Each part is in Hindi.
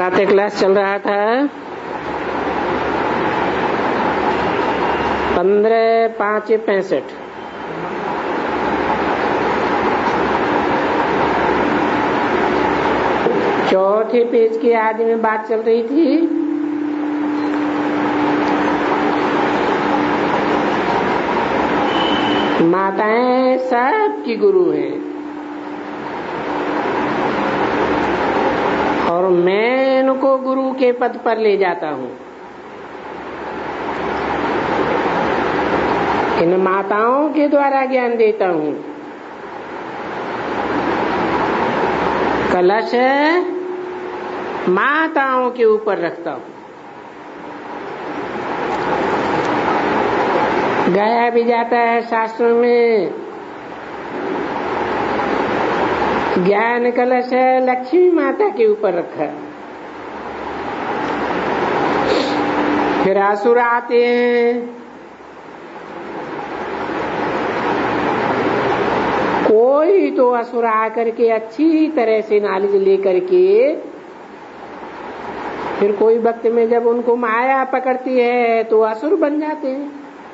प्रातः क्लास चल रहा था 15/5/65। चौथे पेज की आदि में बात चल रही थी माताएं सबकी गुरु हैं और मैं उनको गुरु के पद पर ले जाता हूं। इन माताओं के द्वारा ज्ञान देता हूं। कलश माताओं के ऊपर रखता हूं। गाया भी जाता है शास्त्रों में, ज्ञान कलश लक्ष्मी माता के ऊपर रखा। फिर असुर आते हैं, कोई तो असुर आकर के अच्छी तरह से नॉलेज लेकर के फिर कोई वक्त में जब उनको माया पकड़ती है तो असुर बन जाते हैं,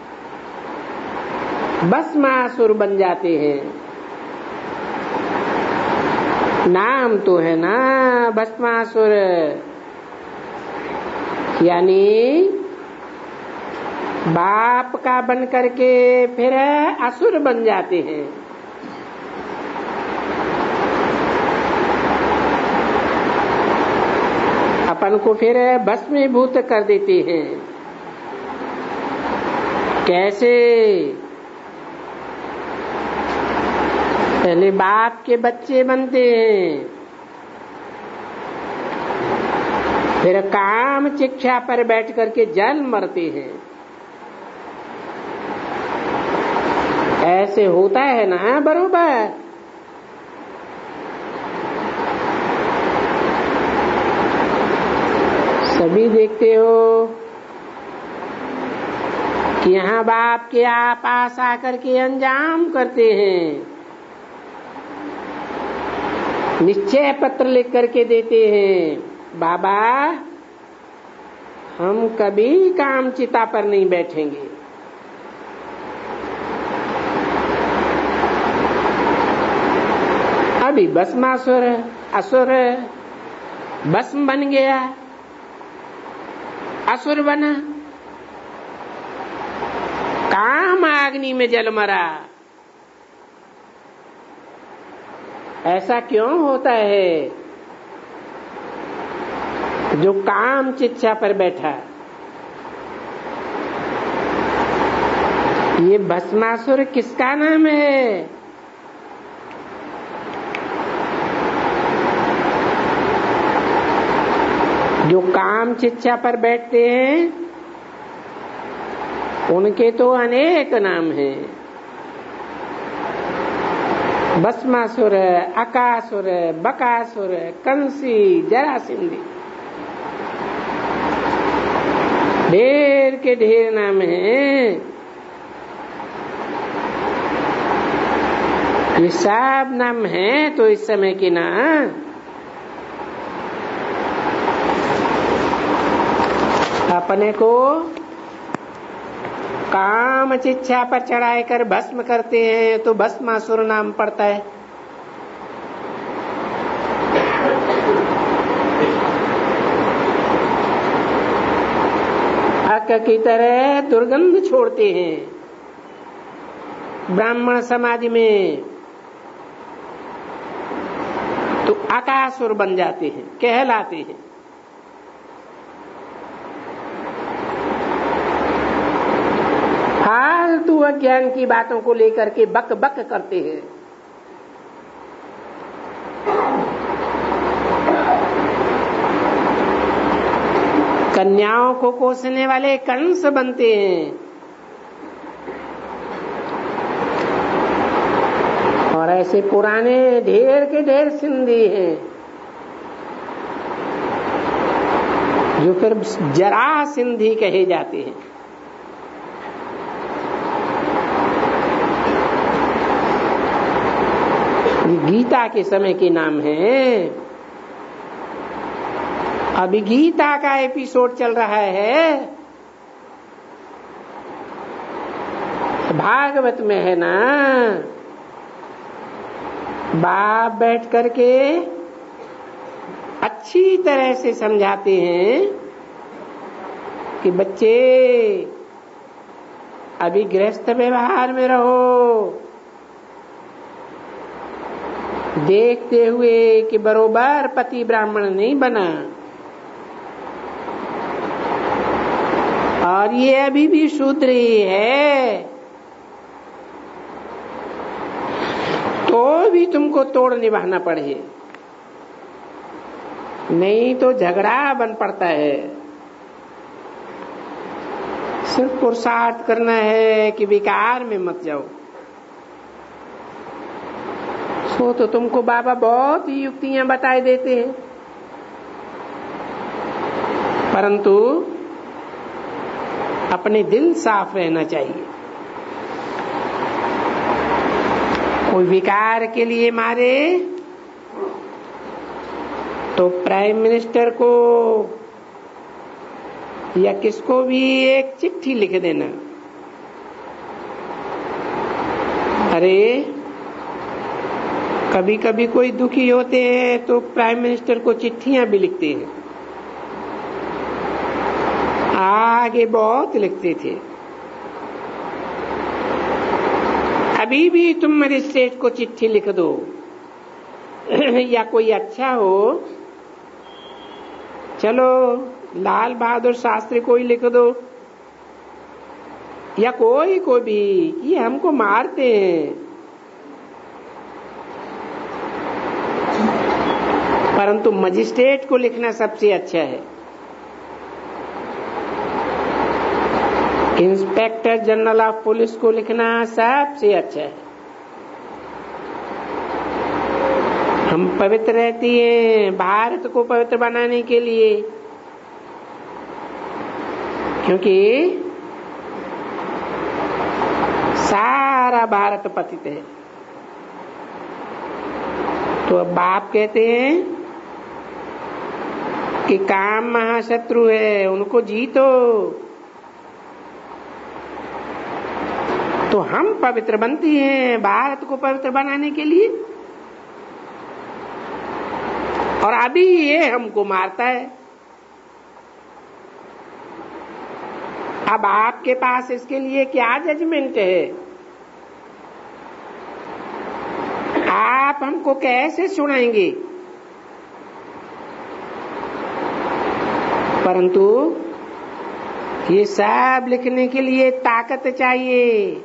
भस्मासुर बन जाते हैं। नाम तो है ना भस्मासुर, यानी बाप का बन करके फिर असुर बन जाते हैं। अपन को फिर भस्मीभूत कर देते हैं। कैसे? पहले बाप के बच्चे बनते हैं, फिर काम शिक्षा पर बैठ करके जन्म मरते हैं। ऐसे होता है ना बरोबर? सभी देखते हो कि यहाँ बाप के पास आकर के अंजाम करते हैं, निश्चय पत्र लिख करके देते हैं, बाबा हम कभी काम चिता पर नहीं बैठेंगे। अभी भस्मासुर असुर भस्म बन गया, असुर बना, काम अग्नि में जल मरा। ऐसा क्यों होता है? जो काम चिच्छा पर बैठा, ये भस्मासुर किसका नाम है? जो काम चिच्छा पर बैठते हैं उनके तो अनेक नाम हैं। भस्मासुर, अकासुर, बकासुर, कंसी, जरासिंधी, ढेर के ढेर नाम हैं। ये सब नाम हैं तो इस समय के ना। अपने को काम चिच्छा पर चढ़ाई कर भस्म करते हैं तो भस्मासुर नाम पड़ता है। अक की तरह दुर्गंध छोड़ते हैं ब्राह्मण समाज में तो अकासुर बन जाते हैं, कहलाते हैं। फालतू अज्ञान की बातों को लेकर के बक बक करते हैं। कन्याओं को कोसने वाले कंस बनते हैं और ऐसे पुराने ढेर के ढेर सिंधी हैं जो फिर जरा सिंधी कहे जाते हैं। गीता के समय के नाम है। अभी गीता का एपिसोड चल रहा है, भागवत में है ना, बाप बैठ करके अच्छी तरह से समझाते हैं कि बच्चे अभी गृहस्थ व्यवहार में रहो, देखते हुए कि बरोबर पति ब्राह्मण नहीं बना, और ये अभी भी शूद्र ही है, तो भी तुमको तोड़ निभाना पड़े, नहीं तो झगड़ा बन पड़ता है। सिर्फ पुरुषार्थ करना है कि विकार में मत जाओ। सो तो तुमको बाबा बहुत ही युक्तियां बताए देते हैं, परंतु अपने दिल साफ रहना चाहिए। कोई विकार के लिए मारे तो प्राइम मिनिस्टर को या किसको भी एक चिट्ठी लिख देना, अरे कभी कभी कोई दुखी होते हैं तो प्राइम मिनिस्टर को चिट्ठियां भी लिखते हैं, आगे बहुत लिखते थे। अभी भी तुम मजिस्ट्रेट को चिट्ठी लिख दो या कोई अच्छा हो, चलो लाल बहादुर शास्त्री को ही लिख दो या कोई को भी, ये हमको मारते हैं, परंतु मजिस्ट्रेट को लिखना सबसे अच्छा है। इंस्पेक्टर जनरल ऑफ पुलिस को लिखना सबसे अच्छा है। हम पवित्र रहती हैं भारत को पवित्र बनाने के लिए, क्योंकि सारा भारत पतित है। तो अब बाप कहते हैं कि काम महाशत्रु है, उनको जीतो। तो हम पवित्र बनती हैं भारत को पवित्र बनाने के लिए, और अभी ये हमको मारता है। अब आपके पास इसके लिए क्या जजमेंट है? आप हमको कैसे सुनाएंगे? परंतु ये सब लिखने के लिए ताकत चाहिए,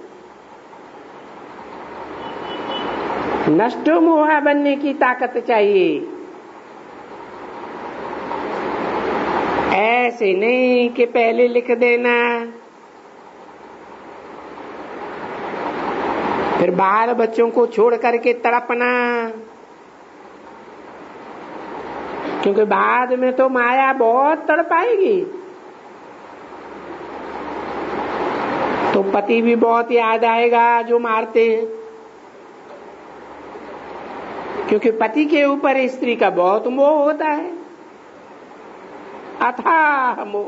नष्टो मोहा बनने की ताकत चाहिए। ऐसे नहीं कि पहले लिख देना फिर बाल बच्चों को छोड़ करके तड़पना, क्योंकि बाद में तो माया बहुत तड़पाएगी। तो पति भी बहुत याद आएगा जो मारते हैं, क्योंकि पति के ऊपर स्त्री का बहुत मोह होता है, अथाह मोह।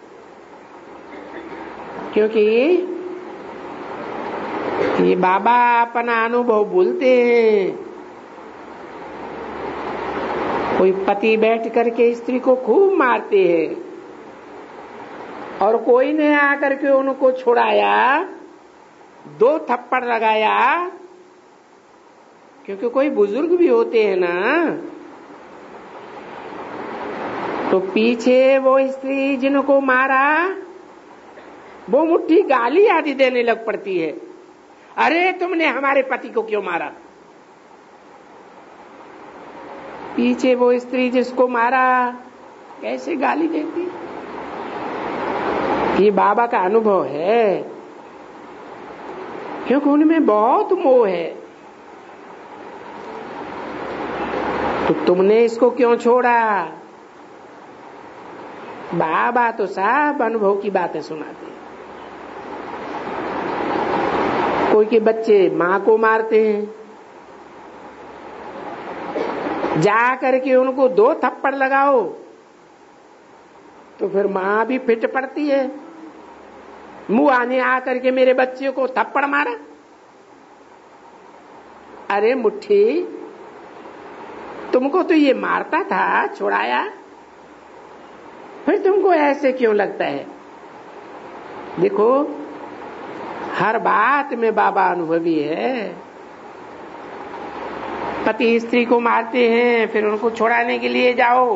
क्योंकि ये बाबा अपना अनुभव बोलते हैं, कोई पति बैठ करके स्त्री को खूब मारते हैं और कोई ने आकर के उनको छुड़ाया, 2 थप्पड़ लगाया, क्योंकि कोई बुजुर्ग भी होते हैं ना, तो पीछे वो स्त्री जिनको मारा वो मुट्ठी गाली आदि देने लग पड़ती है, अरे तुमने हमारे पति को क्यों मारा? पीछे वो स्त्री जिसको मारा कैसे गाली देती। ये बाबा का अनुभव है, क्योंकि उनमें बहुत मोह है। तो तुमने इसको क्यों छोड़ा? बाबा तो सब अनुभव की बातें सुनाते हैं। कोई के बच्चे माँ को मारते हैं, जा करके उनको 2 थप्पड़ लगाओ, तो फिर मां भी फिट पड़ती है, मुंह आने आकर के मेरे बच्चे को थप्पड़ मारा। अरे मुट्ठी, तुमको तो ये मारता था, छुड़ाया, फिर तुमको ऐसे क्यों लगता है? देखो, हर बात में बाबा अनुभवी है। पति स्त्री को मारते हैं, फिर उनको छुड़ाने के लिए जाओ,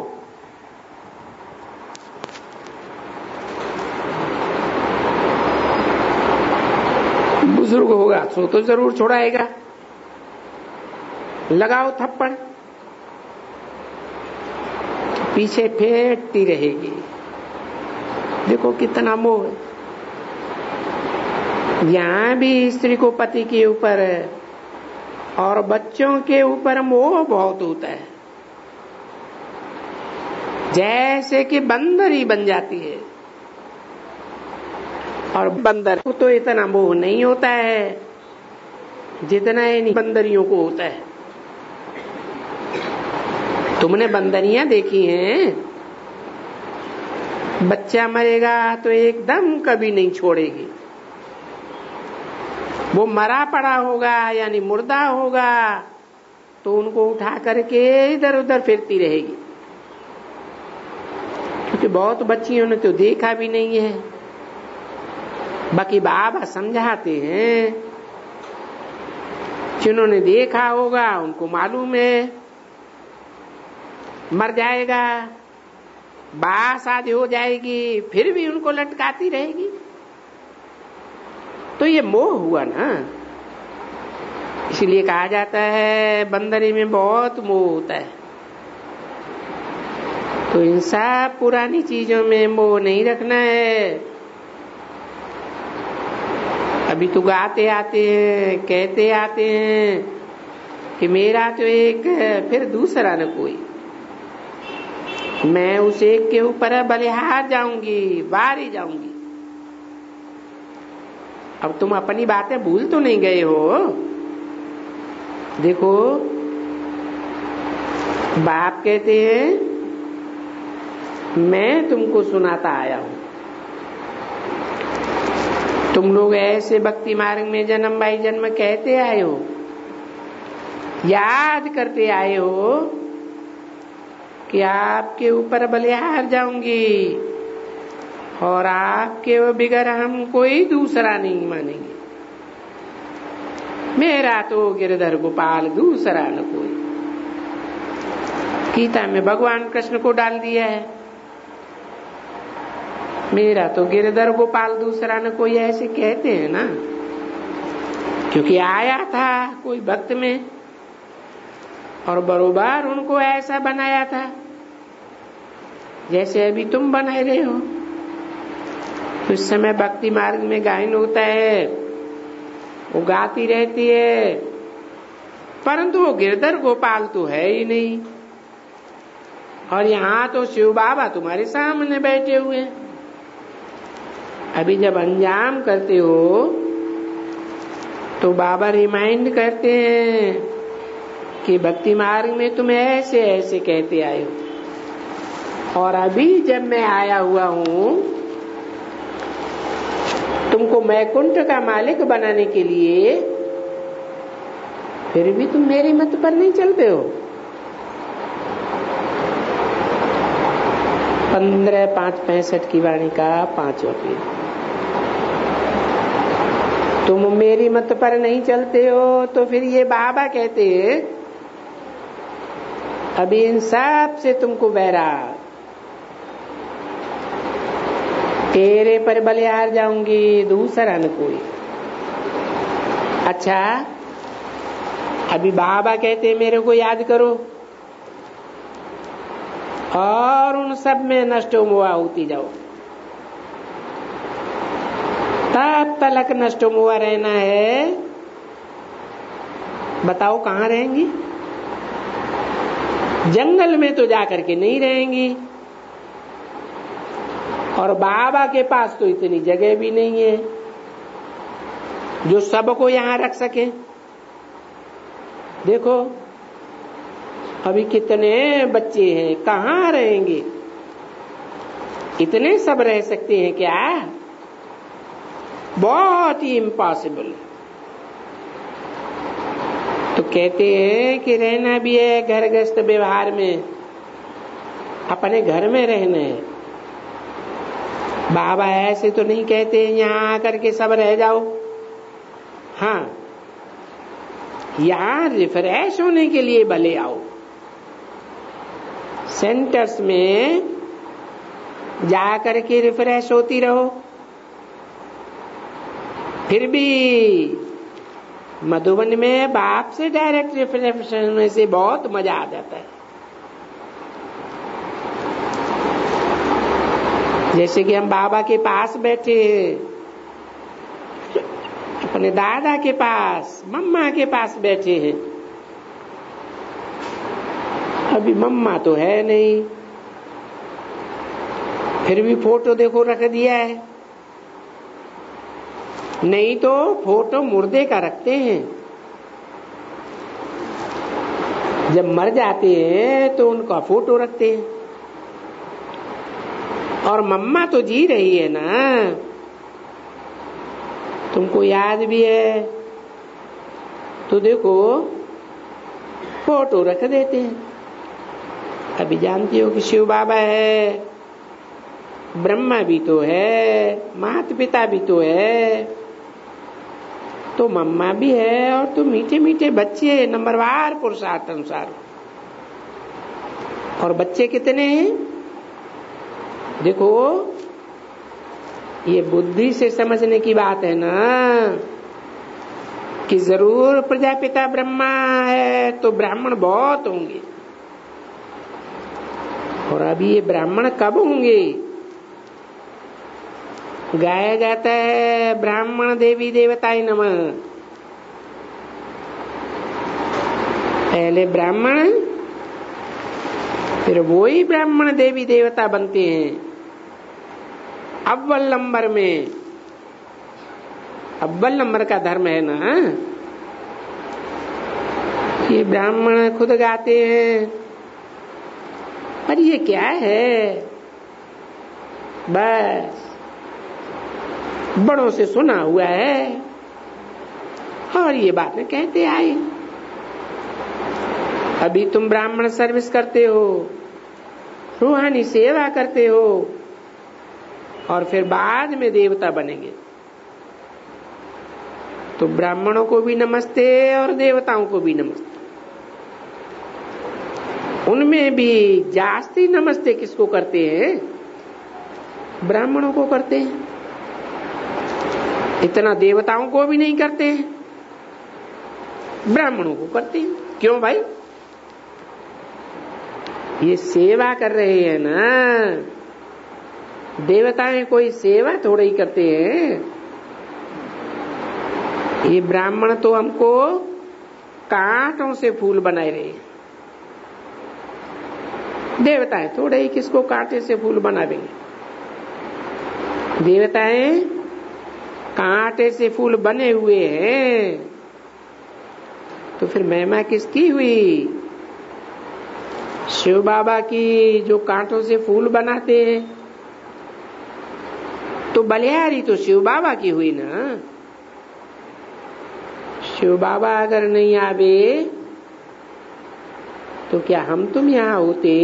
बुजुर्ग होगा सो तो जरूर छुड़ाएगा, लगाओ थप्पड़, पीछे फेंटती रहेगी। देखो कितना मोह है। यहां भी स्त्री को पति के ऊपर और बच्चों के ऊपर मोह बहुत होता है, जैसे कि बंदर ही बन जाती है। और बंदर को तो इतना मोह नहीं होता है जितना इन बंदरियों को होता है। तुमने बंदरियां देखी हैं? बच्चा मरेगा तो एकदम कभी नहीं छोड़ेगी। वो मरा पड़ा होगा यानी मुर्दा होगा तो उनको उठा करके इधर उधर फिरती रहेगी, क्योंकि बहुत बच्चियों ने तो देखा भी नहीं है। बाकी बाबा समझाते हैं, जिन्होंने देखा होगा उनको मालूम है, मर जाएगा, बास आदि हो जाएगी, फिर भी उनको लटकाती रहेगी। तो ये मोह हुआ ना, इसलिए कहा जाता है बंदरी में बहुत मोह होता है। तो इन सब पुरानी चीजों में मोह नहीं रखना है। अभी तो गाते आते हैं, कहते आते हैं कि मेरा तो एक फिर दूसरा न कोई, मैं उस एक के ऊपर बलिहार जाऊंगी, बारी जाऊंगी। अब तुम अपनी बातें भूल तो नहीं गए हो? देखो, बाप कहते हैं मैं तुमको सुनाता आया हूं। तुम लोग ऐसे भक्ति मार्ग में जन्म बाई जन्म कहते आए हो, याद करते आए हो कि आपके ऊपर बलिहार जाऊंगी और आपके बिगर हम कोई दूसरा नहीं मानेंगे। मेरा तो गिरधर गोपाल, दूसरा न कोई। गीता में भगवान कृष्ण को डाल दिया है, मेरा तो गिरधर गोपाल, दूसरा न कोई, ऐसे कहते हैं ना, क्योंकि आया था कोई भक्त में और बरोबर उनको ऐसा बनाया था जैसे अभी तुम बना रहे हो। तो इस समय भक्ति मार्ग में गायन होता है, वो गाती रहती है, परंतु वो गिरधर गोपाल तो है ही नहीं। और यहाँ तो शिव बाबा तुम्हारे सामने बैठे हुए हैं। अभी जब अंजाम करते हो तो बाबा रिमाइंड करते हैं कि भक्ति मार्ग में तुम ऐसे ऐसे कहते आए हो, और अभी जब मैं आया हुआ हूं तुमको वैकुंठ का मालिक बनाने के लिए, फिर भी तुम मेरी मत पर नहीं चलते हो। 15/5/65 की वाणी का 5वां पेज। तुम मेरी मत पर नहीं चलते हो तो फिर ये बाबा कहते हैं अभी इन सब से तुमको बैराग, तेरे पर बलिहार जाऊंगी, दूसरा न कोई। अच्छा, अभी बाबा कहते मेरे को याद करो और उन सब में नष्ट मोआ होती जाओ, तब तलक नष्ट मोआ रहना है। बताओ कहाँ रहेंगी? जंगल में तो जाकर के नहीं रहेंगी, और बाबा के पास तो इतनी जगह भी नहीं है जो सबको यहां रख सके। देखो अभी कितने बच्चे हैं, कहाँ रहेंगे? इतने सब रह सकते हैं क्या? बहुत ही इम्पॉसिबल। तो कहते हैं कि रहना भी है घर गृहस्थ व्यवहार में, अपने घर में रहना है। बाबा ऐसे तो नहीं कहते यहाँ आकर के सब रह जाओ। हाँ, यहाँ रिफ्रेश होने के लिए भले आओ, सेंटर्स में जाकर के रिफ्रेश होती रहो। फिर भी मधुबन में बाप से डायरेक्ट रिफ्रेश होने से बहुत मजा आ जाता है। जैसे कि हम बाबा के पास बैठे, अपने दादा के पास, मम्मा के पास बैठे हैं। अभी मम्मा तो है नहीं, फिर भी फोटो देखो रख दिया है। नहीं तो फोटो मुर्दे का रखते हैं, जब मर जाते हैं तो उनका फोटो रखते हैं। और मम्मा तो जी रही है ना, तुमको याद भी है तो देखो फोटो रख देते हैं। अभी जानती हो कि शिव बाबा है, ब्रह्मा भी तो है, माता पिता भी तो है, तो मम्मा भी है, और तो मीठे मीठे बच्चे नंबरवार पुरुषार्थ अनुसार। और बच्चे कितने हैं देखो, ये बुद्धि से समझने की बात है ना, कि जरूर प्रजापिता ब्रह्मा है तो ब्राह्मण बहुत होंगे। और अभी ये ब्राह्मण कब होंगे? गाया जाता है ब्राह्मण देवी देवताय नमः। पहले ब्राह्मण, फिर वो ही ब्राह्मण देवी देवता बनते हैं। अव्वल नंबर में, अव्वल नंबर का धर्म है ना, ये ब्राह्मण खुद गाते हैं। पर ये क्या है? बस बड़ों से सुना हुआ है और ये बातें कहते आए। अभी तुम ब्राह्मण सर्विस करते हो, रूहानी सेवा करते हो, और फिर बाद में देवता बनेंगे। तो ब्राह्मणों को भी नमस्ते और देवताओं को भी नमस्ते। उनमें भी जास्ती नमस्ते किसको करते हैं? ब्राह्मणों को करते हैं। इतना देवताओं को भी नहीं करते हैं, ब्राह्मणों को करते हैं। क्यों भाई? ये सेवा कर रहे हैं ना, देवताएं कोई सेवा थोड़ा ही करते हैं। ये ब्राह्मण तो हमको कांटों से फूल बनाए रहे हैं, देवताएं थोड़े ही किसको कांटे से फूल बनावेंगे। देवताएं कांटे से फूल बने हुए हैं, तो फिर महिमा किसकी हुई? शिव बाबा की, जो कांटों से फूल बनाते हैं। तो बलिहारी तो शिव बाबा की हुई ना। शिव बाबा अगर नहीं आवे तो क्या हम तुम यहां होते?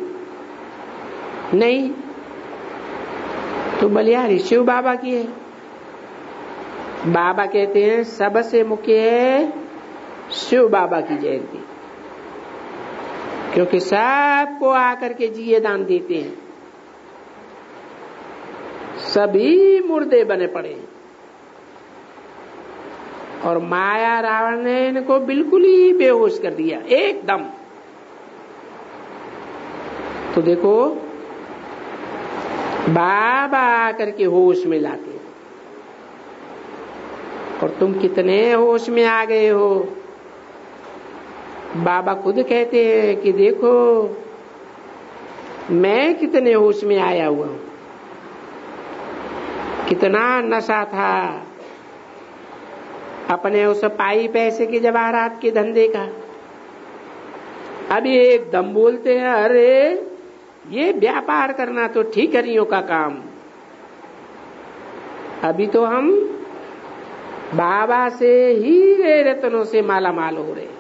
नहीं, तो बलिहारी शिव बाबा की है। बाबा कहते हैं सबसे मुख्य है शिव बाबा की जयंती, क्योंकि सबको आकर के जिए दान देते हैं। सभी मुर्दे बने पड़े हैं, और माया रावण ने इनको बिल्कुल ही बेहोश कर दिया एकदम। तो देखो बाबा आकर के होश में लाते हैं, और तुम कितने होश में आ गए हो। बाबा खुद कहते हैं कि देखो मैं कितने होश में आया हुआ हूं, कितना नशा था अपने उस पाई पैसे के जवाहरात के धंधे का। अभी एकदम बोलते हैं अरे ये व्यापार करना तो ठीकरियों का काम। अभी तो हम बाबा से हीरे रत्नों से माला माल हो रहे।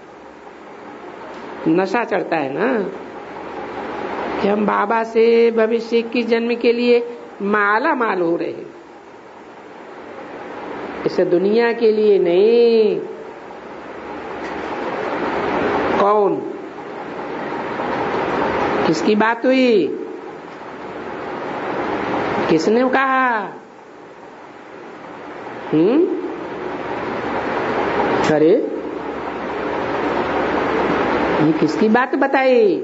नशा चढ़ता है ना कि हम बाबा से भविष्य की जन्म के लिए माला माल हो रहे हैं, इसे दुनिया के लिए नहीं। कौन, किसकी बात हुई, किसने कहा? अरे ये किसकी बात बताई?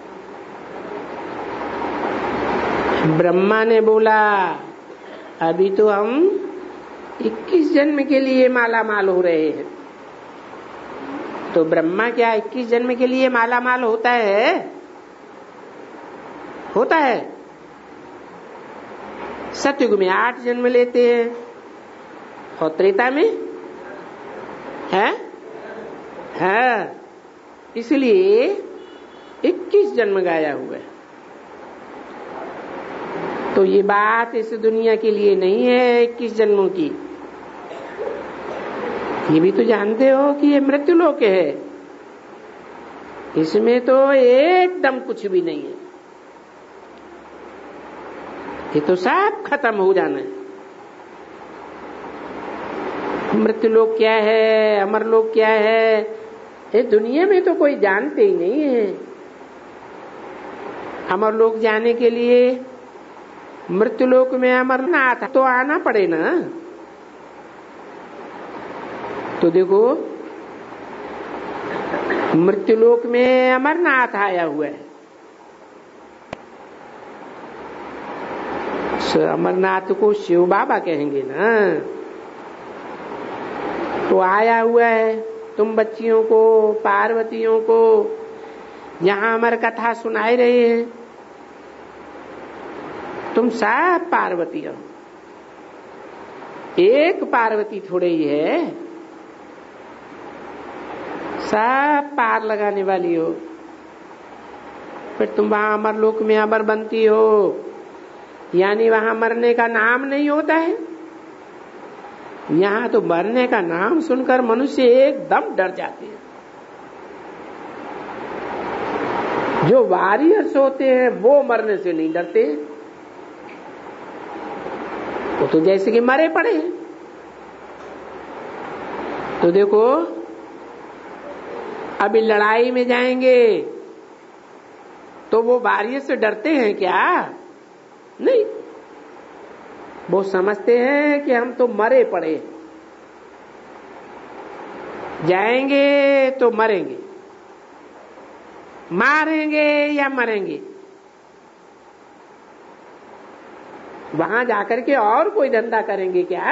ब्रह्मा ने बोला अभी तो हम 21 जन्म के लिए माला माल हो रहे हैं। तो ब्रह्मा क्या 21 जन्म के लिए माला माल होता है? होता है। सतयुग में 8 जन्म लेते हैं और त्रेता में है इसलिए 21 जन्म गाया हुआ है। तो ये बात इस दुनिया के लिए नहीं है 21 जन्मों की। ये भी तो जानते हो कि ये मृत्युलोक है, इसमें तो एकदम कुछ भी नहीं है। ये तो सब खत्म हो जाना है। मृत्युलोक क्या है, अमरलोक क्या है, ये दुनिया में तो कोई जानते ही नहीं है। अमरलोक जाने के लिए मृत्युलोक में अमरनाथ तो आना पड़े ना। तो देखो मृत्युलोक में अमरनाथ आया हुआ है। अमरनाथ को शिव बाबा कहेंगे ना। तो आया हुआ है तुम बच्चियों को, पार्वतियों को यहां अमर कथा सुनाई रहे हैं। तुम सब पार्वती हो, एक पार्वती थोड़े ही है, सब पार लगाने वाली हो। फिर तुम वहां अमरलोक में अमर बनती हो, यानी वहां मरने का नाम नहीं होता है। यहां तो मरने का नाम सुनकर मनुष्य एकदम डर जाते हैं। जो वॉरियर्स होते हैं वो मरने से नहीं डरते, वो तो जैसे कि मरे पड़े हैं। तो देखो अभी लड़ाई में जाएंगे तो वो वॉरियर से डरते हैं क्या? नहीं, वो समझते हैं कि हम तो मरे पड़े, जाएंगे तो मरेंगे, मारेंगे या मरेंगे। वहां जाकर के और कोई धंधा करेंगे क्या?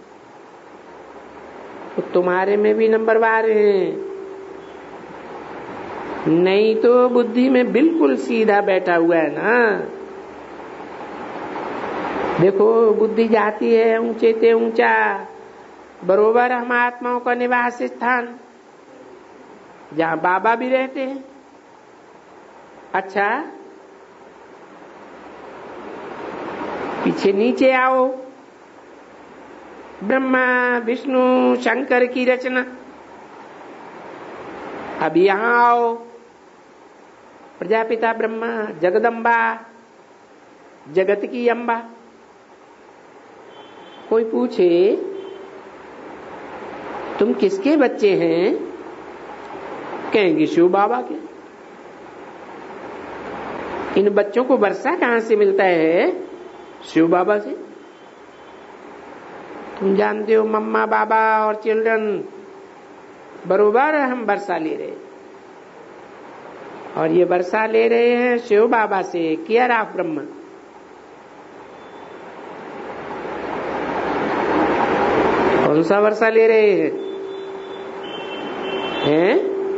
तो तुम्हारे में भी नंबरवार हैं, नहीं तो बुद्धि में बिल्कुल सीधा बैठा हुआ है ना। देखो बुद्धि जाती है ऊंचे ते ऊंचा, बरोबर हम आत्माओं का निवास स्थान जहां बाबा भी रहते हैं। अच्छा पीछे नीचे आओ, ब्रह्मा विष्णु शंकर की रचना। अब यहां आओ, प्रजापिता ब्रह्मा, जगदम्बा, जगत की अम्बा। कोई पूछे तुम किसके बच्चे हैं, कहेंगे शिव बाबा के। इन बच्चों को वर्षा कहां से मिलता है? शिव बाबा से। तुम जानते हो मम्मा बाबा और चिल्ड्रन बरोबर हम वर्षा ले रहे, और ये वर्षा ले रहे हैं शिव बाबा से, केयर ऑफ ब्रह्मा। कौन सा वर्षा ले रहे हैं?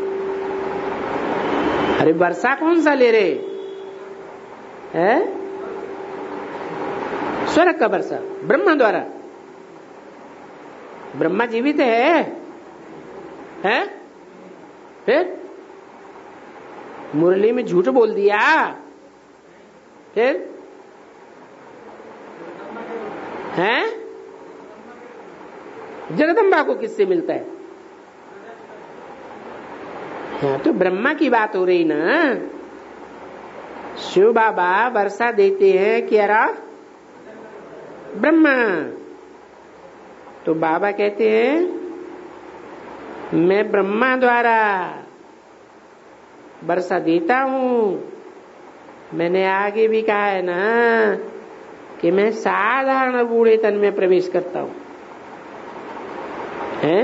अरे वर्षा कौन सा ले रहे हैं? स्वर्ग का वर्षा, ब्रह्मा द्वारा। ब्रह्मा जीवित है? फिर मुरली में झूठ बोल दिया, फिर हैं? जगदम्बा को किससे मिलता है? यहाँ तो ब्रह्मा की बात हो रही ना। शिव बाबा वर्षा देते हैं क्या? ब्रह्मा। तो बाबा कहते हैं मैं ब्रह्मा द्वारा वर्षा देता हूं। मैंने आगे भी कहा है ना कि मैं साधारण बूढ़े तन में प्रवेश करता हूं। हैं?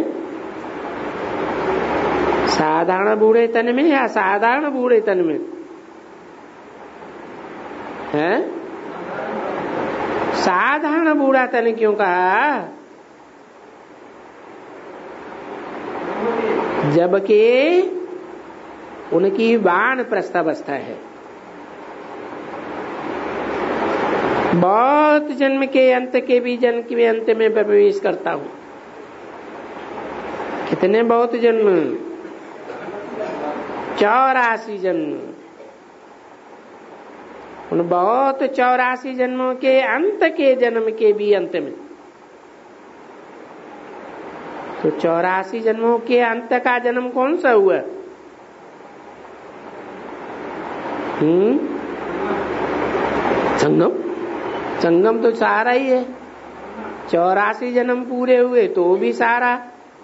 साधारण बूढ़े तन में या साधारण बूढ़े तन में? हैं? साधारण बूढ़ा तन क्यों कहा? जबकि उनकी वानप्रस्थ अवस्था है। बहुत जन्म के अंत के भी जन्म के अंत में प्रवेश करता हूं। कितने बहुत जन्म? 84 जन्म। उन बहुत 84 जन्मों के अंत के जन्म के भी अंत में। तो 84 जन्मों के अंत का जन्म कौन सा हुआ? संगम। संगम तो सारा ही है। 84 जन्म पूरे हुए तो भी सारा।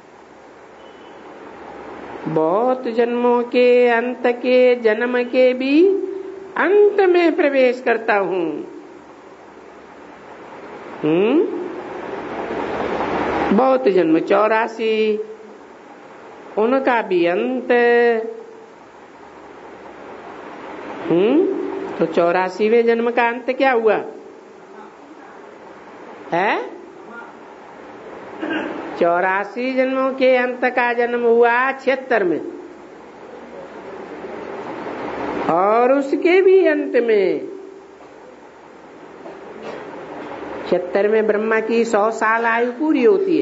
बहुत जन्मों के अंत के जन्म के भी अंत में प्रवेश करता हूं। बहुत जन्म 84, उनका भी अंत। तो 84वें जन्म का अंत क्या हुआ है? 84 जन्मों के अंत का जन्म हुआ 76 में, और उसके भी अंत में 76 में ब्रह्मा की 100 साल आयु पूरी होती है।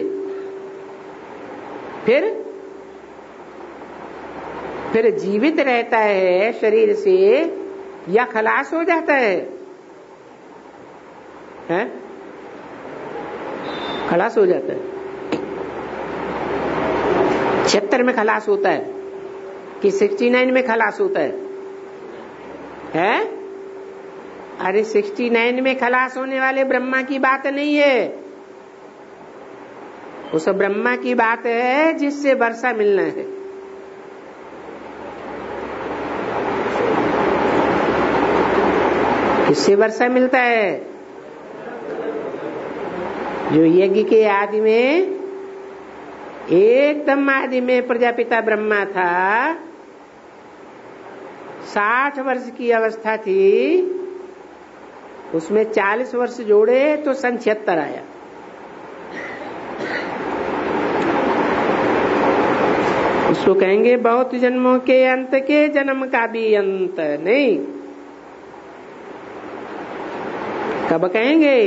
फिर जीवित रहता है शरीर से या खलास हो जाता है? हैं? खलास हो जाता है। 76 में खलास होता है कि 69 में खलास होता है? हैं? अरे 69 में खलास होने वाले ब्रह्मा की बात नहीं है। उस ब्रह्मा की बात है जिससे वर्षा मिलना है। किससे वर्षा मिलता है? जो यज्ञ के आदि में, एकदम आदि में प्रजापिता ब्रह्मा था, 60 वर्ष की अवस्था थी, उसमें 40 वर्ष जोड़े तो सन 76 आया। उसको कहेंगे बहुत जन्मों के अंत के जन्म का भी अंत नहीं। कब कहेंगे?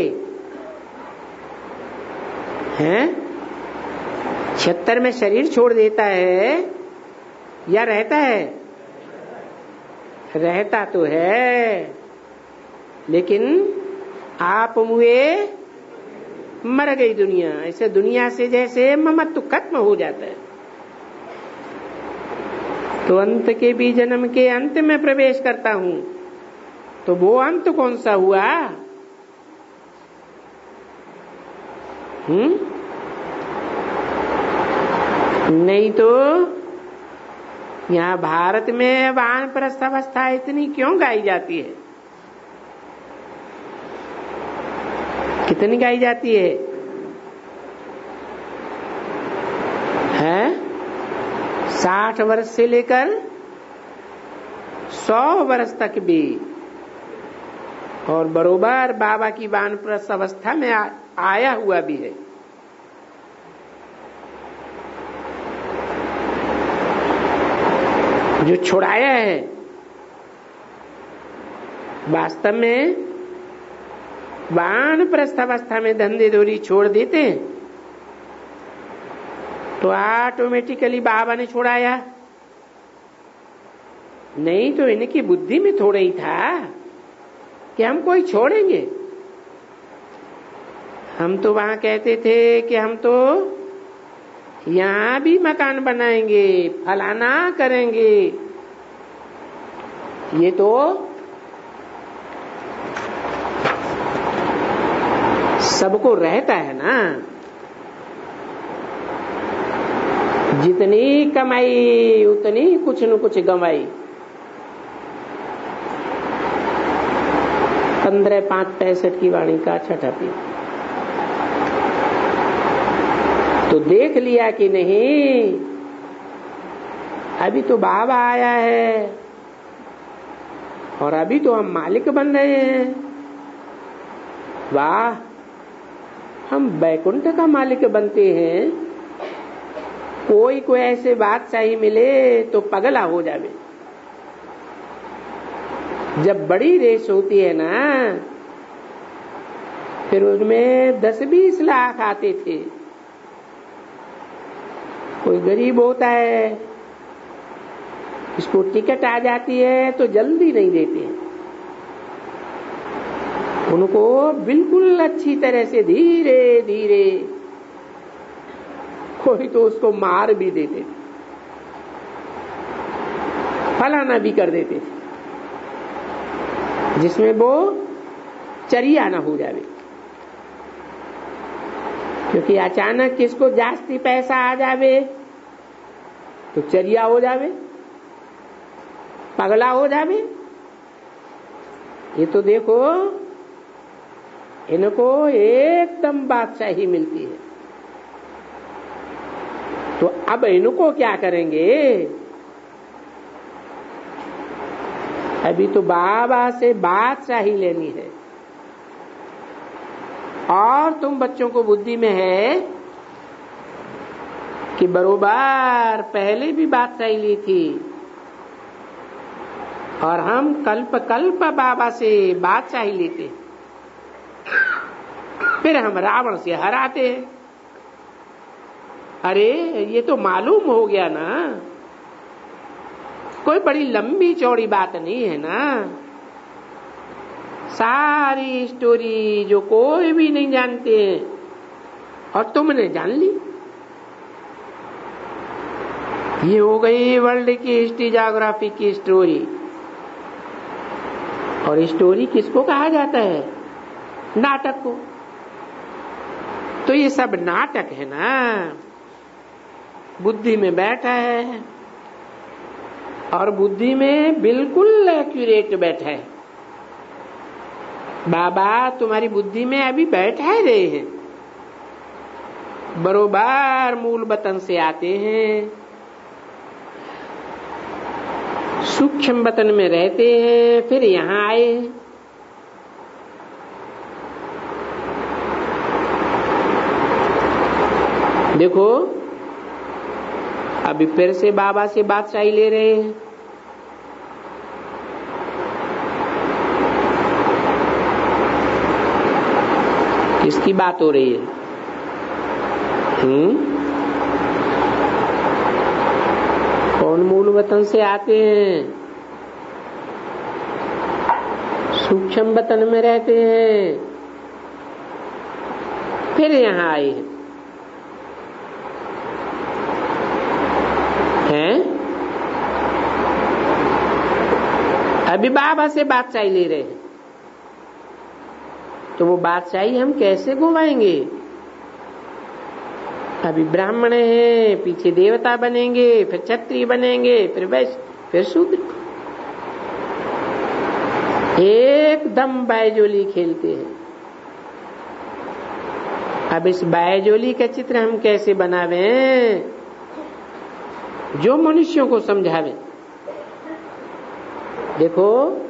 हैं? 76 में शरीर छोड़ देता है या रहता है? रहता तो है, लेकिन आप मुए मर गई दुनिया। ऐसे दुनिया से जैसे ममत्व खत्म हो जाता है। तो अंत के भी जन्म के अंत में प्रवेश करता हूं। तो वो अंत कौन सा हुआ? नहीं तो यहाँ भारत में वानप्रस्थ अवस्था इतनी क्यों गाई जाती है? कितनी गाई जाती है? हैं? 60 वर्ष से लेकर 100 वर्ष तक भी, और बरोबर बाबा की वानप्रस्थ अवस्था में आया हुआ भी है। जो छुड़ाया है वास्तव में वानप्रस्थ अवस्था में धंधे धोरी छोड़ देते हैं तो ऑटोमेटिकली बाबा ने छुड़ाया। नहीं तो इनकी बुद्धि में थोड़ा ही था कि हम कोई छोड़ेंगे। हम तो वहां कहते थे कि हम तो यहां भी मकान बनाएंगे, फलाना करेंगे। ये तो सबको रहता है ना। जितनी कमाई उतनी कुछ न कुछ गंवाई। 15/5/65 की वाणी का छठा पी। तो देख लिया कि नहीं, अभी तो बाबा आया है और अभी तो हम मालिक बन रहे हैं। वाह, हम बैकुंठ का मालिक बनते हैं। कोई कोई ऐसे बादशाही मिले तो पगला हो जावे। जब बड़ी रेस होती है ना, फिर उसमें 10-20 लाख आते थे। कोई गरीब होता है, इसको टिकट आ जाती है तो जल्दी नहीं देते। उनको बिल्कुल अच्छी तरह से धीरे धीरे, कोई तो उसको मार भी देते थे, फलाना भी कर देते थे, जिसमें वो चरिया ना हो जावे। क्योंकि अचानक किसको जास्ती पैसा आ जावे तो चरिया हो जावे, पगला हो जावे। ये तो देखो, इनको एकदम बादशाही मिलती है। तो अब इनको क्या करेंगे? अभी तो बाबा से बादशाही लेनी है। और तुम बच्चों को बुद्धि में है कि बरोबर पहले भी बादशाही ली थी और हम कल्प कल्प बाबा से बादशाही लेते, फिर हम रावण से हराते। अरे ये तो मालूम हो गया ना, कोई बड़ी लंबी चौड़ी बात नहीं है ना। सारी स्टोरी जो कोई भी नहीं जानते और तुमने जान ली। ये हो गई वर्ल्ड की हिस्ट्री ज्योग्राफी की स्टोरी। और स्टोरी किसको कहा जाता है? नाटक को। तो ये सब नाटक है ना, बुद्धि में बैठा है और बुद्धि में बिल्कुल एक्यूरेट बैठा है। बाबा तुम्हारी बुद्धि में अभी बैठा ही रहे हैं, बरोबर मूल वतन से आते हैं, सूक्ष्म वतन में रहते हैं, फिर यहां आए। देखो अभी फिर से बाबा से बादशाही ले रहे हैं। किसकी बात हो रही है? कौन मूल वतन से आते हैं, सूक्ष्म वतन में रहते हैं, फिर यहां आए हैं। अभी बाबा से बादशाही ले रहे हैं, तो वो बादशाही हम कैसे गुवाएंगे? अभी ब्राह्मण हैं, पीछे देवता बनेंगे, फिर क्षत्रिय बनेंगे, फिर वैश्य, फिर शूद्र। एकदम बायजोली खेलते हैं। अब इस बायजोली का चित्र हम कैसे बनावे जो मनुष्यों को समझावे? देखो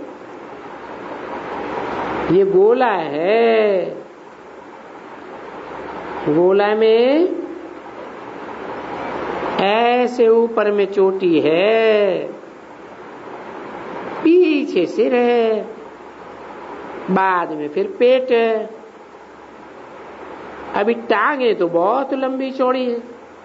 ये गोला है, गोला में ऐसे ऊपर में चोटी है, पीछे सिर है, बाद में फिर पेट है। अभी टांगे तो बहुत लंबी चौड़ी है,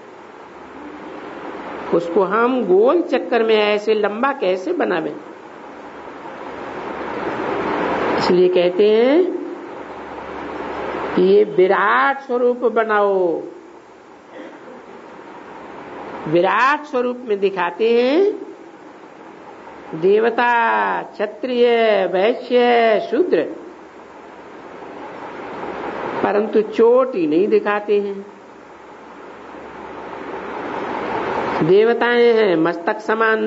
उसको हम गोल चक्कर में ऐसे लंबा कैसे बनावे? इसलिए कहते हैं कि ये विराट स्वरूप बनाओ। विराट स्वरूप में दिखाते हैं देवता, क्षत्रिय, वैश्य, शूद्र, परंतु चोटी नहीं दिखाते हैं। देवताएं हैं मस्तक समान,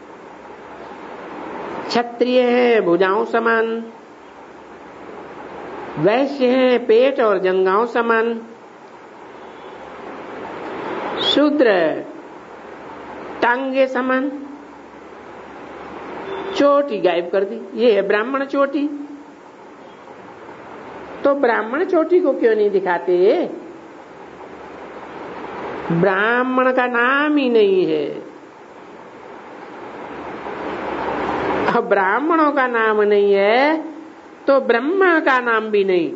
क्षत्रिय है भुजाओं समान, वैश्य है पेट और जंघाओं समान, शूद्र टांगे समान, चोटी गायब कर दी। ये है ब्राह्मण चोटी। तो ब्राह्मण चोटी को क्यों नहीं दिखाते? ब्राह्मण का नाम ही नहीं है। अब ब्राह्मणों का नाम नहीं है तो ब्रह्मा का नाम भी नहीं।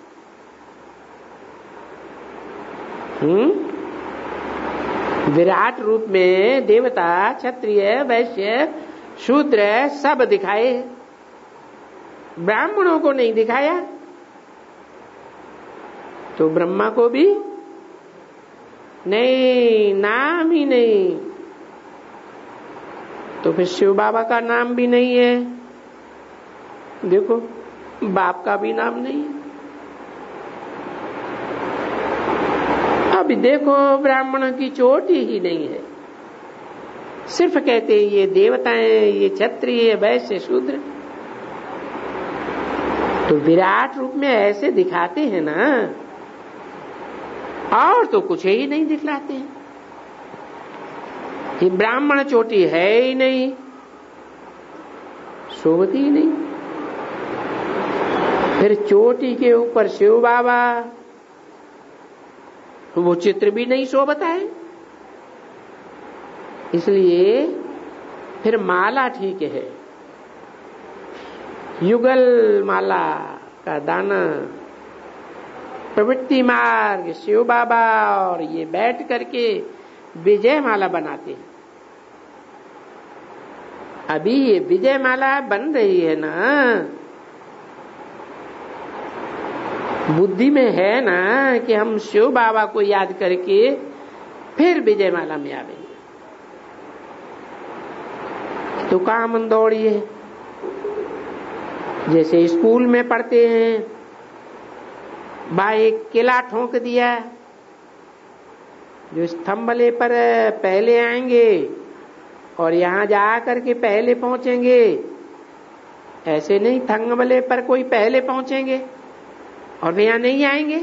विराट रूप में देवता, क्षत्रिय, वैश्य, शूद्र सब दिखाए, ब्राह्मणों को नहीं दिखाया। तो ब्रह्मा को भी नहीं, नाम ही नहीं। तो फिर शिव बाबा का नाम भी नहीं है। देखो, बाप का भी नाम नहीं है। अभी देखो, ब्राह्मण की चोटी ही नहीं है। सिर्फ कहते हैं ये देवताएं, ये क्षत्रिय, वैश्य, शूद्र। तो विराट रूप में ऐसे दिखाते हैं ना, और तो कुछ ही नहीं दिखलाते हैं। ये ब्राह्मण चोटी है ही नहीं, शोभती ही नहीं। फिर चोटी के ऊपर शिव बाबा, वो चित्र भी नहीं शोभता है। इसलिए फिर माला ठीक है, युगल माला का दाना, प्रवृत्ति मार्ग शिव बाबा, और ये बैठ करके विजय माला बनाते हैं। अभी ये विजय माला बन रही है ना, बुद्धि में है ना कि हम शिव बाबा को याद करके फिर विजय माला में आवेंगे। तो काम दौड़ी है। जैसे स्कूल में पढ़ते हैं, भाई एक किला ठोक दिया, जो स्तंभले पर पहले आएंगे और यहां जा करके पहले पहुंचेंगे। ऐसे नहीं थंगबले पर कोई पहले पहुंचेंगे और यहां नहीं आएंगे।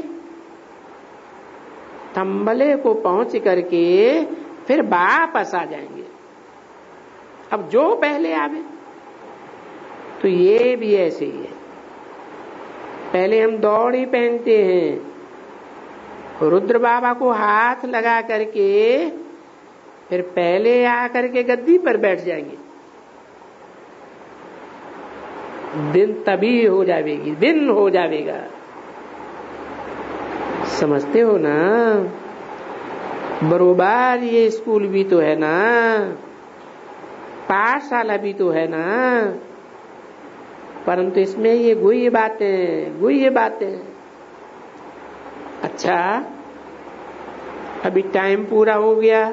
थंबले को पहुंच करके फिर वापस आ जाएंगे। अब जो पहले आवे। तो ये भी ऐसे ही है। पहले हम दौड़ी पहनते हैं, रुद्र बाबा को हाथ लगा करके फिर पहले आकर के गद्दी पर बैठ जाएंगे। दिन तभी हो जाएगी, दिन हो जाएगा। समझते हो ना? बरोबर ये स्कूल भी तो है ना, पाठशाला भी तो है ना, परंतु इसमें ये गुह्य बातें। अच्छा, अभी टाइम पूरा हो गया।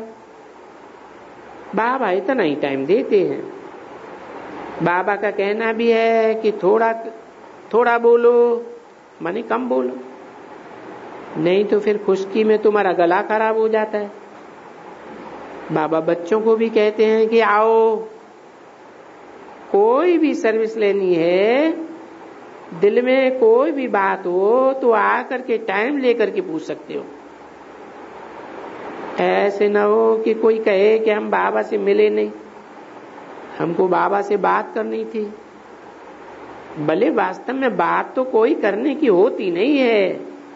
बाबा इतना ही टाइम देते हैं। बाबा का कहना भी है कि थोड़ा बोलो, माने कम बोलो, नहीं तो फिर खुशकी में तुम्हारा गला खराब हो जाता है। बाबा बच्चों को भी कहते हैं कि आओ, कोई भी सर्विस लेनी है, दिल में कोई भी बात हो तो आकर के टाइम लेकर के पूछ सकते हो। ऐसे न हो कि कोई कहे कि हम बाबा से मिले नहीं, हमको बाबा से बात करनी थी। भले वास्तव में बात तो कोई करने की होती नहीं है,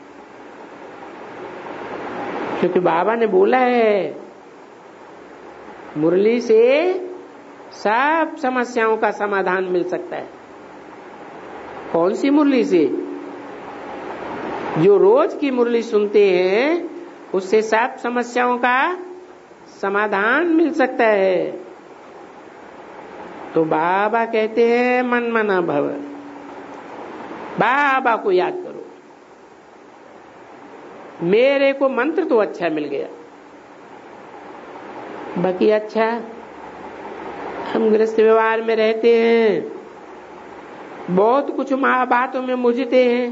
क्योंकि बाबा ने बोला है मुरली से सब समस्याओं का समाधान मिल सकता है। कौन सी मुरली से? जो रोज की मुरली सुनते हैं, उससे सब समस्याओं का समाधान मिल सकता है। तो बाबा कहते हैं मन मना भव, बाबा को याद करो। मेरे को मंत्र तो अच्छा मिल गया, बाकी अच्छा हम गृहस्थ व्यवहार में रहते हैं, बहुत कुछ बातों में मुझते हैं,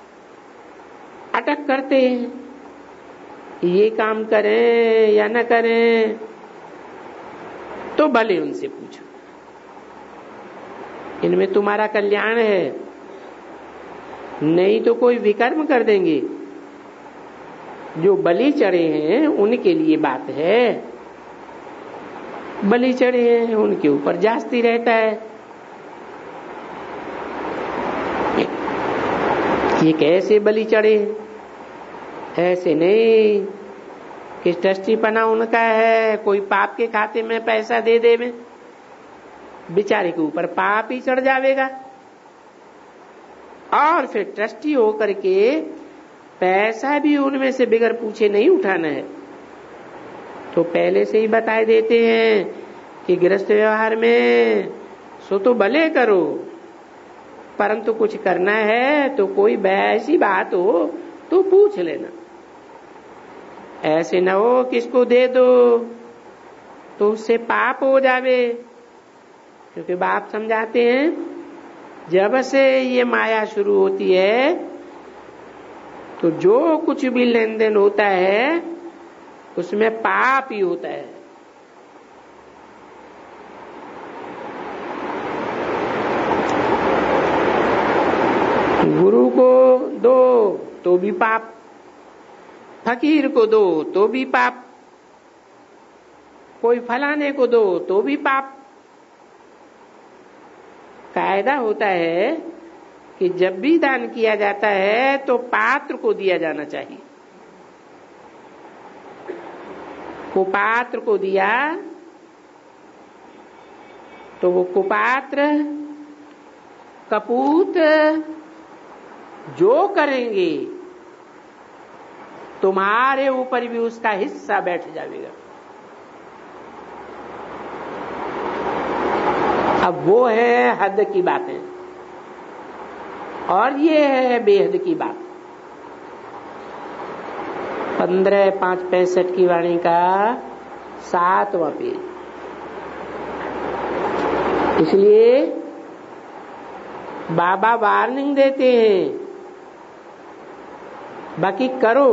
अटक करते हैं, ये काम करें या न करें। तो भले उनसे पूछो, इनमें तुम्हारा कल्याण है, नहीं तो कोई विकर्म कर देंगे। जो बलि चढ़े हैं उनके लिए बात है, बलि चढ़े हैं उनके ऊपर जास्ती रहता है। ये कैसे बलि चढ़े, ऐसे नहीं कि ट्रस्टीपना उनका है, कोई पाप के खाते में पैसा दे देवे, बेचारे के ऊपर पाप ही चढ़ जाएगा। और फिर ट्रस्टी होकर के पैसा भी उनमें से बिगर पूछे नहीं उठाना है। तो पहले से ही बताए देते हैं कि गृहस्थ व्यवहार में सो तो भले करो, परंतु कुछ करना है तो कोई ऐसी बात हो तो पूछ लेना। ऐसे न हो किसको दे दो तो उससे पाप हो जावे। क्योंकि बाप समझाते हैं, जब से ये माया शुरू होती है तो जो कुछ भी लेन देन होता है उसमें पाप ही होता है। गुरु को दो तो भी पाप, फकीर को दो तो भी पाप, कोई फलाने को दो तो भी पाप। कायदा होता है कि जब भी दान किया जाता है तो पात्र को दिया जाना चाहिए। कुपात्र को दिया तो वो कुपात्र कपूत जो करेंगे तुम्हारे ऊपर भी उसका हिस्सा बैठ जाएगा। अब वो है हद की बातें और ये है बेहद की बात। 15/5/65 की वाणी का 7वां पेज। इसलिए बाबा वार्निंग देते हैं, बाकी करो।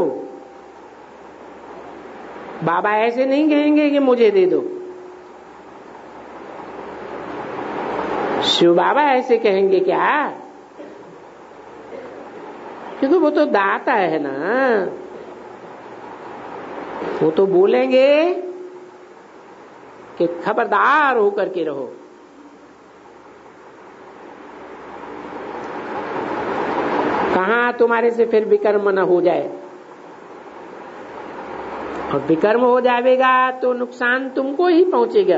बाबा ऐसे नहीं कहेंगे कि मुझे दे दो, शिव बाबा ऐसे कहेंगे क्या? क्योंकि वो तो दाता है ना, वो तो बोलेंगे कि खबरदार होकर के रहो। कहां तुम्हारे से फिर विकर्म न हो जाए, और विकर्म हो जाएगा तो नुकसान तुमको ही पहुंचेगा।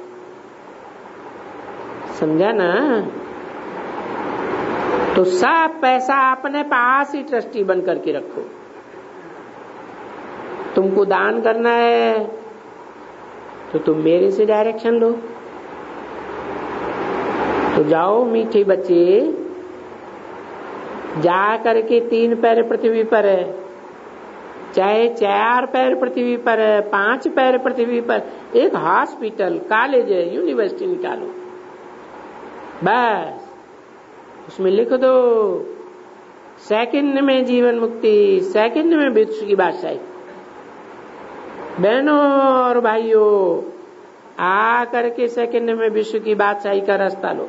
समझा ना? तो सब पैसा अपने पास ही ट्रस्टी बन करके रखो। तुमको दान करना है तो तुम मेरे से डायरेक्शन लो। तो जाओ मीठे बच्चे, जा करके 3 पैर पृथ्वी पर है, चाहे 4 पैर पृथ्वी पर है, 5 पैर पृथ्वी पर, एक हॉस्पिटल, कॉलेज है, यूनिवर्सिटी निकालो, बस उसमें लिख दो सेकंड में जीवन मुक्ति, सेकंड में विश्व की बादशाही। बहनों और भाइयों, आ करके सेकंड में विश्व की बादशाही का रास्ता लो।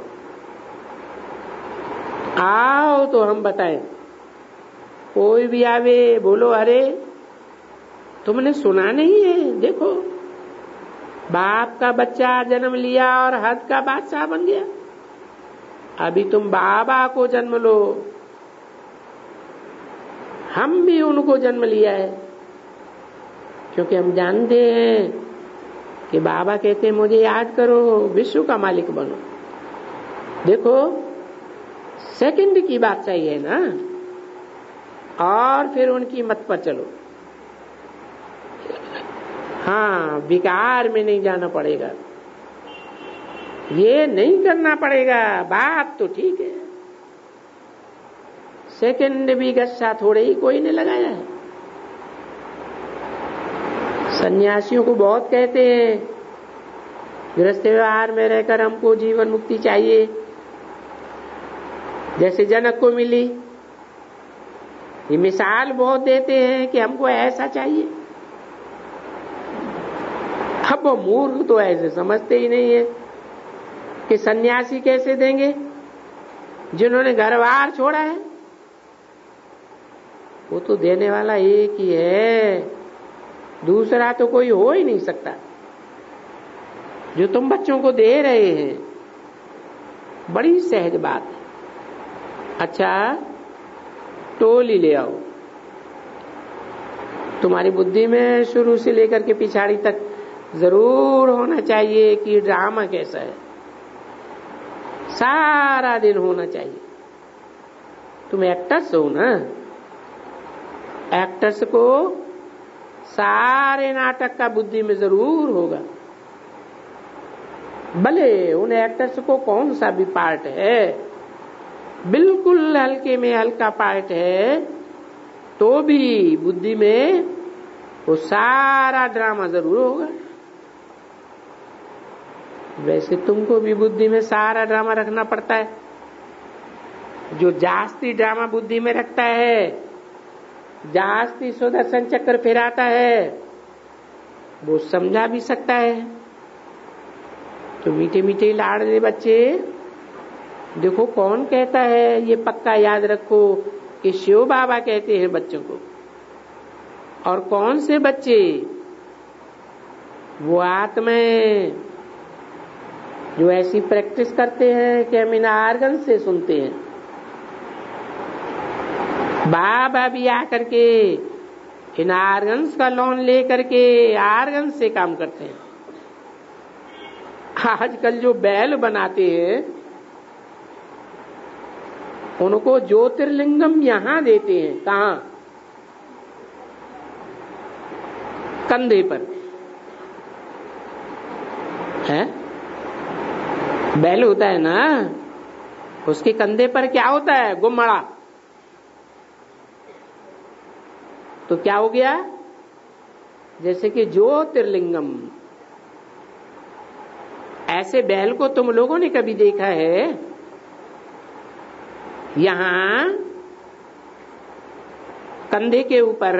आओ तो हम बताएं। कोई भी आवे बोलो, अरे तुमने सुना नहीं है, देखो बाप का बच्चा जन्म लिया और हद का बादशाह बन गया। अभी तुम बाबा को जन्म लो। हम भी उनको जन्म लिया है, क्योंकि हम जानते हैं कि बाबा कहते हैं मुझे याद करो, विश्व का मालिक बनो। देखो सेकंड की बात सही है ना, और फिर उनकी मत पर चलो। हाँ, विकार में नहीं जाना पड़ेगा, ये नहीं करना पड़ेगा। बात तो ठीक है, सेकंड भी गस्सा थोड़े ही कोई ने लगाया है। सन्यासियों को बहुत कहते हैं गृहस्थ व्यवहार में रहकर हमको जीवन मुक्ति चाहिए, जैसे जनक को मिली। ये मिसाल बहुत देते हैं कि हमको ऐसा चाहिए। अब वो मूर्ख तो ऐसे समझते ही नहीं है कि सन्यासी कैसे देंगे जिन्होंने घर बार छोड़ा है। वो तो देने वाला एक ही है, दूसरा तो कोई हो ही नहीं सकता। जो तुम बच्चों को दे रहे हैं बड़ी सहज बात है। अच्छा, टोली ले आओ। तुम्हारी बुद्धि में शुरू से लेकर के पिछाड़ी तक जरूर होना चाहिए कि ड्रामा कैसा है, सारा दिन होना चाहिए। तुम एक्टर्स हो ना, एक्टर्स को सारे नाटक का बुद्धि में जरूर होगा। भले उन एक्टर्स को कौन सा भी पार्ट है, बिल्कुल हल्के में हल्का पार्ट है, तो भी बुद्धि में वो सारा ड्रामा जरूर होगा। वैसे तुमको भी बुद्धि में सारा ड्रामा रखना पड़ता है। जो जास्ती ड्रामा बुद्धि में रखता है, जास्ती सुदर्शन चक्र फिराता है, वो समझा भी सकता है। तो मीठे मीठे लाडले बच्चे, देखो कौन कहता है, ये पक्का याद रखो कि शिव बाबा कहते हैं बच्चों को। और कौन से बच्चे? वो आत्माएं जो ऐसी प्रैक्टिस करते हैं कि हम इन आर्गन से सुनते हैं। बाबा भी आकर के इन आर्गन्स का लोन ले करके आर्गन से काम करते हैं। आजकल जो बैल बनाते हैं उनको ज्योतिर्लिंगम यहां देते हैं। कहां? कंधे पर है। बैल होता है ना, उसके कंधे पर क्या होता है? गुम्मड़ा। तो क्या हो गया? जैसे कि ज्योतिर्लिंगम। ऐसे बैल को तुम लोगों ने कभी देखा है? यहां कंधे के ऊपर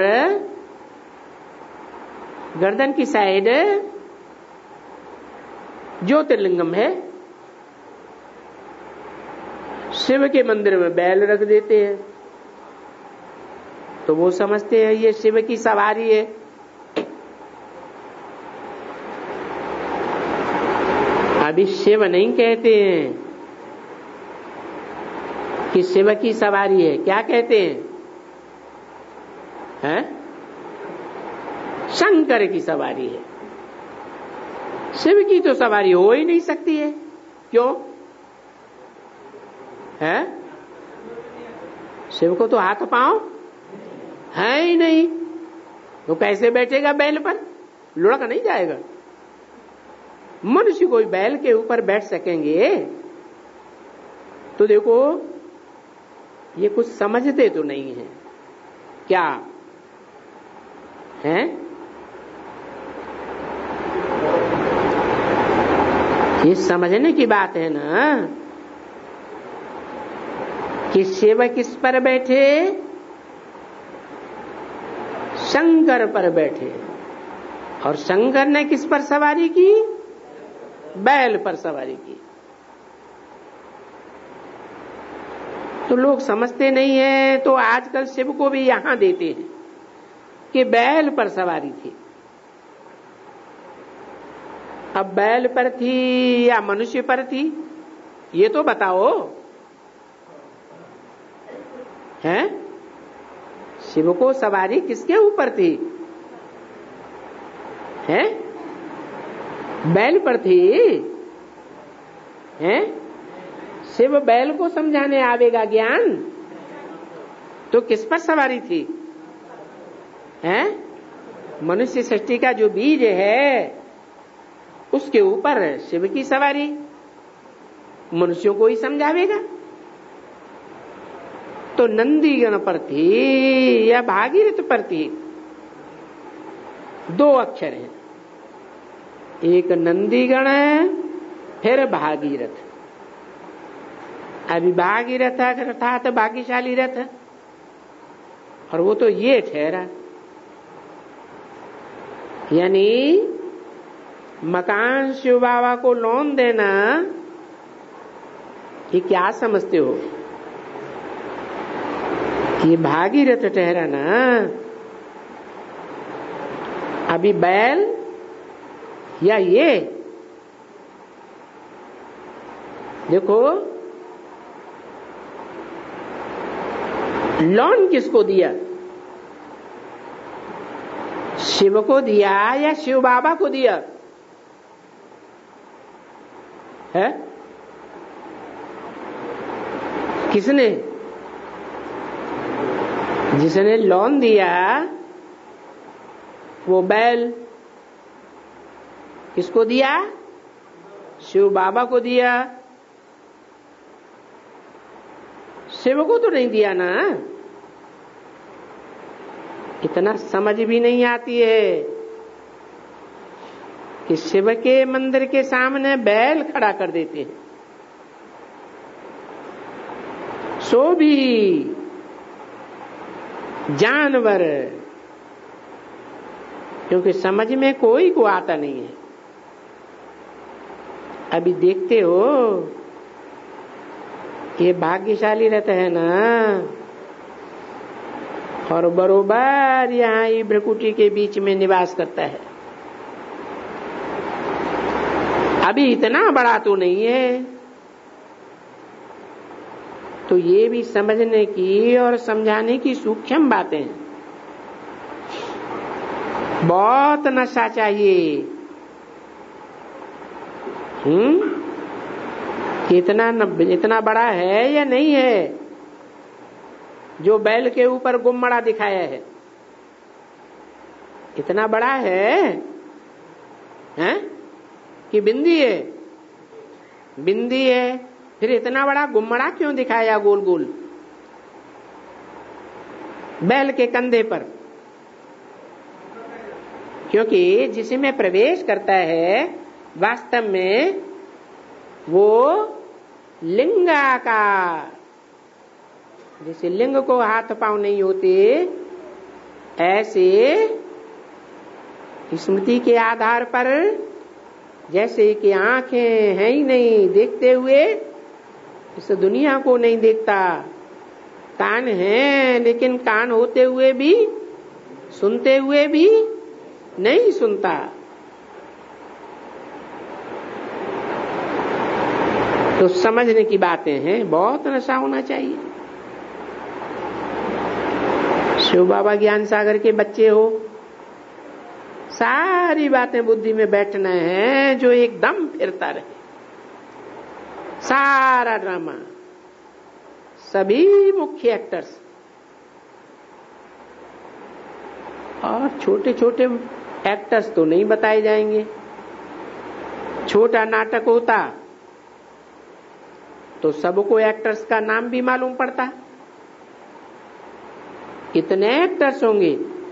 गर्दन की साइड ज्योतिर्लिंगम है। शिव के मंदिर में बैल रख देते हैं तो वो समझते हैं ये शिव की सवारी है। अभी शिव नहीं कहते हैं कि शिव की सवारी है। क्या कहते हैं? हैं? शंकर की सवारी है। शिव की तो सवारी हो ही नहीं सकती है। क्यों है? शिव को तो हाथ पांव है ही नहीं। वो कैसे बैठेगा बैल पर? लुढ़क नहीं जाएगा। मनुष्य कोई बैल के ऊपर बैठ सकेंगे? तो देखो ये कुछ समझते तो नहीं है। क्या है? ये समझने की बात है ना कि शिव किस पर बैठे? शंकर पर बैठे। और शंकर ने किस पर सवारी की? बैल पर सवारी की। तो लोग समझते नहीं है, तो आजकल शिव को भी यहां देते हैं कि बैल पर सवारी थी। अब बैल पर थी या मनुष्य पर थी, ये तो बताओ। हैं? शिव को सवारी किसके ऊपर थी? हैं? बैल पर थी। हैं? शिव बैल को समझाने आवेगा ज्ञान, तो किस पर सवारी थी? हैं? मनुष्य सृष्टि का जो बीज है उसके ऊपर शिव की सवारी। मनुष्यों को ही समझावेगा। तो नंदीगण पर थी या भागीरथ पर थी? 2 अक्षर हैं, एक नंदीगण है, फिर भागीरथ। अभी भागीरथ अर्थात भाग्यशाली रथ, और वो तो ये ठहरा। यानी मकान शिव बाबा को लोन देना, ये क्या समझते हो? ये भागीरथ ठहरा ना। अभी बैल या ये देखो, लोन किसको दिया? शिव को दिया या शिव बाबा को दिया है? किसने? जिसने लोन दिया वो बैल किसको दिया? शिव बाबा को दिया। शिव को तो नहीं दिया ना। इतना समझ भी नहीं आती है कि शिव के मंदिर के सामने बैल खड़ा कर देते हैं, सो भी जानवर, क्योंकि समझ में कोई को आता नहीं है। अभी देखते हो ये भाग्यशाली रथ है ना, और बरोबर यहाँ भ्रकुटी के बीच में निवास करता है। अभी इतना बड़ा तो नहीं है, तो ये भी समझने की और समझाने की सूक्ष्म बातें हैं। बहुत नशा चाहिए। इतना बड़ा है या नहीं है जो बैल के ऊपर गुम्मड़ा दिखाया है? इतना बड़ा है, हैं? कि बिंदी है? बिंदी है, फिर इतना बड़ा गुम्मड़ा क्यों दिखाया गोल गोल बैल के कंधे पर? क्योंकि जिसमें प्रवेश करता है वास्तव में वो लिंगाकार, जैसे लिंग को हाथ पांव नहीं होते, ऐसे स्मृति के आधार पर जैसे कि आंखें हैं ही नहीं देखते हुए, इस दुनिया को नहीं देखता, कान हैं लेकिन कान होते हुए भी, सुनते हुए भी नहीं सुनता। तो समझने की बातें हैं, बहुत नशा होना चाहिए। शिव बाबा ज्ञान सागर के बच्चे हो, सारी बातें बुद्धि में बैठना है जो एकदम फिरता रहे। सारा ड्रामा, सभी मुख्य एक्टर्स, और छोटे छोटे एक्टर्स तो नहीं बताए जाएंगे। छोटा नाटक होता तो सबको एक्टर्स का नाम भी मालूम पड़ता। कितने एक्टर्स होंगे?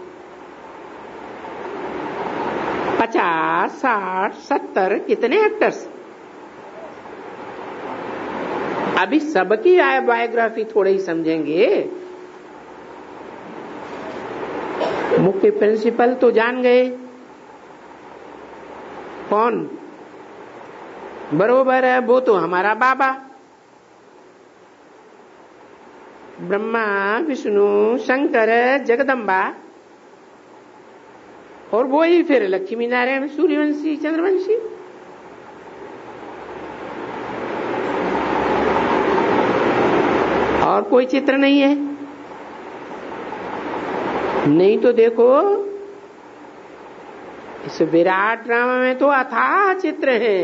50, 60, 70, कितने एक्टर्स? अभी सबकी बायोग्राफी थोड़ा ही समझेंगे। मुख्य प्रिंसिपल तो जान गए कौन? बरोबर है, वो तो हमारा बाबा ब्रह्मा, विष्णु, शंकर, जगदम्बा, और वो ही फिर लक्ष्मी नारायण, सूर्यवंशी, चंद्रवंशी। और कोई चित्र नहीं है। नहीं तो देखो इस विराट ड्रामा में तो अथाह चित्र है।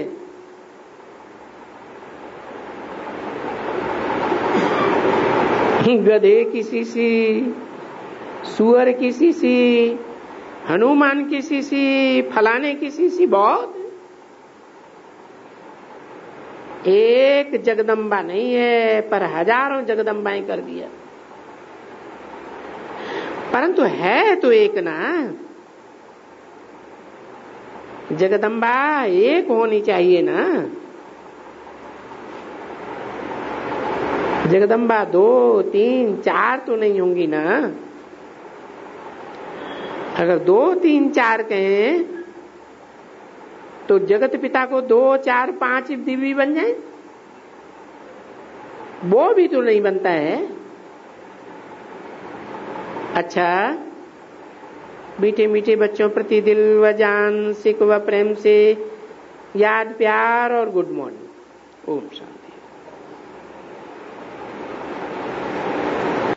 गधे किसी सी, सुअर किसी सी, हनुमान किसी सी, फलाने किसी सी, बहुत। एक जगदम्बा नहीं है, पर हजारों जगदम्बाएं कर दिया। परंतु है तो एक ना। जगदम्बा एक होनी चाहिए ना। जगदम्बा 2, 3, 4 तो नहीं होंगी ना। अगर 2, 3, 4 कहें तो जगत पिता को 2, 4, 5 दिव्य बन जाए, वो भी तो नहीं बनता है। अच्छा, मीठे मीठे बच्चों प्रति दिल व जान सिक व प्रेम से याद, प्यार और गुड मॉर्निंग। ओम शांति।